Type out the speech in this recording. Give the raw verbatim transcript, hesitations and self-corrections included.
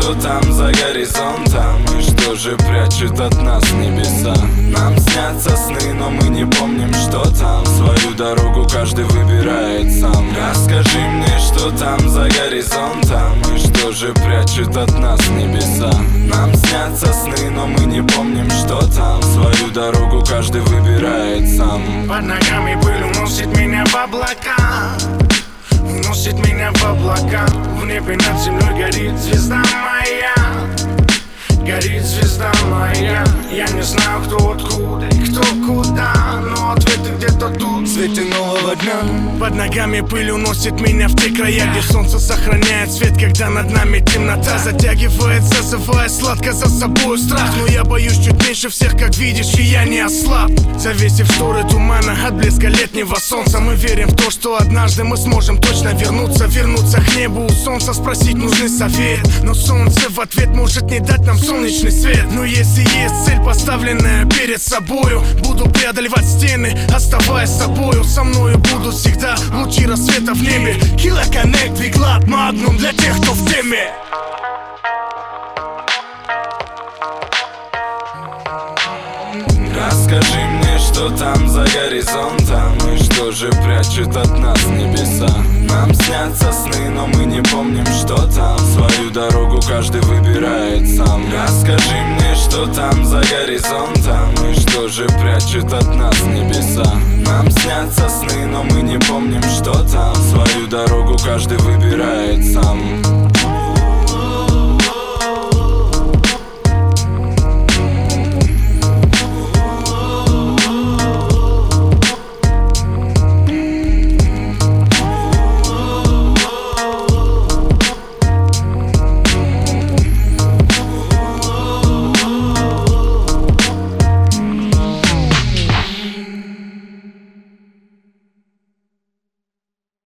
что там за горизонтом и что же прячет от нас небеса. Нам снятся сны, но мы не помним, что там. Свою дорогу каждый выбирает сам. Расскажи мне, что там за горизонтом и что же прячет от нас небеса. Нам снятся сны, но мы не помним, что там. Свою дорогу каждый выбирает сам. Под ногами пыль уносит меня в облака, уносит меня в облака. В небе над землей горит звезда моя, горит звезда моя. Я не знаю, кто откуда и кто куда, но ответы где-то тут, в свете нового дня. Под ногами пыль уносит меня в те края, где солнце сохраняет свет, когда над нами темнота затягивает, зазывая сладко за собой страх. Но я боюсь чуть меньше всех, как видишь, и я не ослаб. Завесив шторы тумана от блеска летнего солнца, мы верим в то, что однажды мы сможем точно вернуться, вернуться к небу у солнца, спросить нужный совет. Но солнце в ответ может не дать нам солнечный свет. Но если есть цель, поставленная перед собою, буду преодолевать стены, оставаясь собою. Со мною будут всегда лучи рассвета в небе. Killer Connect, Виглад, Magnum для тех, кто в теме. Расскажи мне, что там за горизонтом и что же прячет от нас небеса. Нам снятся сны, но мы не помним, что там. Свою дорогу каждый выбирает сам. Расскажи мне, что там за горизонтом и что же прячет от нас небеса. Нам снятся сны, но мы не помним, что там. Свою дорогу каждый